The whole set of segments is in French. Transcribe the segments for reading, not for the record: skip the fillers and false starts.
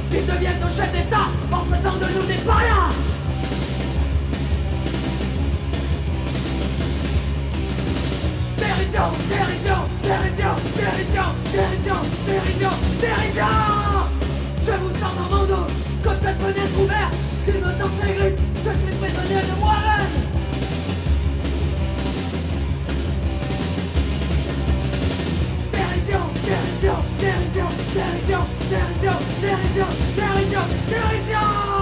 Ils deviennent nos chefs d'État en faisant de nous des parias. Dérision, dérision, dérision, dérision, dérision, dérision, dérision. Je vous sens dans mon dos, comme cette fenêtre ouverte qui me tend ses griffes. Je suis prisonnier de moi-même. Dérision, dérision, dérision, dérision, dérision, dérision, dérision, dérision.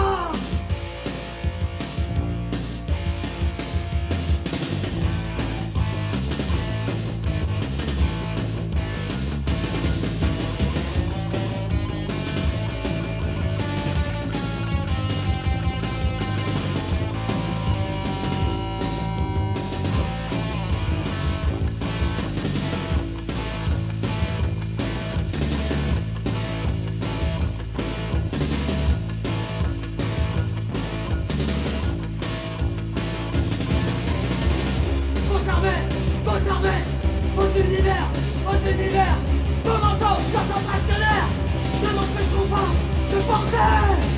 Vos univers, vos mensonges concentrationnaires ne m'empêcheront pas de penser.